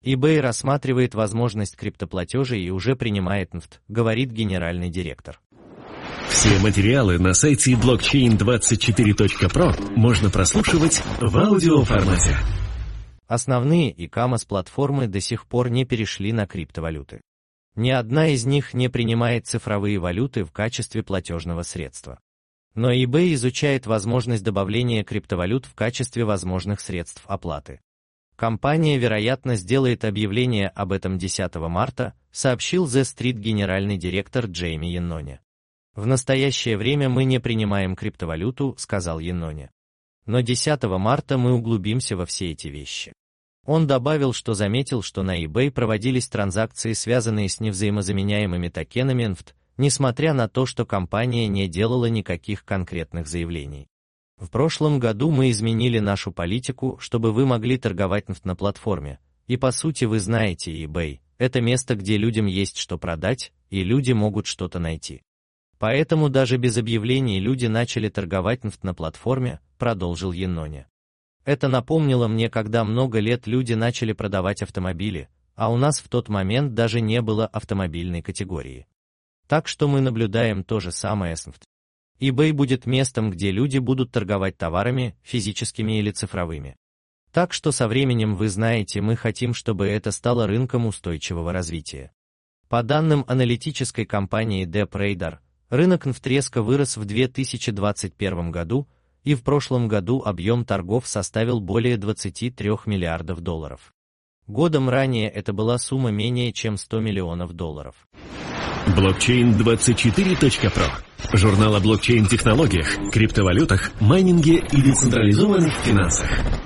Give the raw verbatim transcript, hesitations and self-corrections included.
eBay рассматривает возможность криптоплатежей и уже принимает эн эф ти, говорит генеральный директор. Все материалы на сайте блокчейн двадцать четыре точка про можно прослушивать в аудиоформате. Основные e-commerce-платформы до сих пор не перешли на криптовалюты. Ни одна из них не принимает цифровые валюты в качестве платежного средства. Но eBay изучает возможность добавления криптовалют в качестве возможных средств оплаты. Компания, вероятно, сделает объявление об этом десятого марта, сообщил The Street генеральный директор Джейми Яннони. В настоящее время мы не принимаем криптовалюту, сказал Яннони. Но десятого марта мы углубимся во все эти вещи. Он добавил, что заметил, что на eBay проводились транзакции, связанные с невзаимозаменяемыми токенами эн эф ти, несмотря на то, что компания не делала никаких конкретных заявлений. В прошлом году мы изменили нашу политику, чтобы вы могли торговать эн эф ти на платформе, и по сути вы знаете, eBay – это место, где людям есть что продать, и люди могут что-то найти. Поэтому даже без объявлений люди начали торговать эн эф ти на платформе, продолжил Яннони. Это напомнило мне, когда много лет люди начали продавать автомобили, а у нас в тот момент даже не было автомобильной категории. Так что мы наблюдаем то же самое с эн эф ти. eBay будет местом, где люди будут торговать товарами, физическими или цифровыми. Так что со временем, вы знаете, мы хотим, чтобы это стало рынком устойчивого развития. По данным аналитической компании DeepRadar, рынок эн эф ти резко вырос в две тысячи двадцать первом году, и в прошлом году объем торгов составил более двадцати трёх миллиардов долларов. Годом ранее это была сумма менее чем сто миллионов долларов. блокчейн двадцать четыре точка про. Журнал о блокчейн-технологиях, криптовалютах, майнинге и децентрализованных финансах.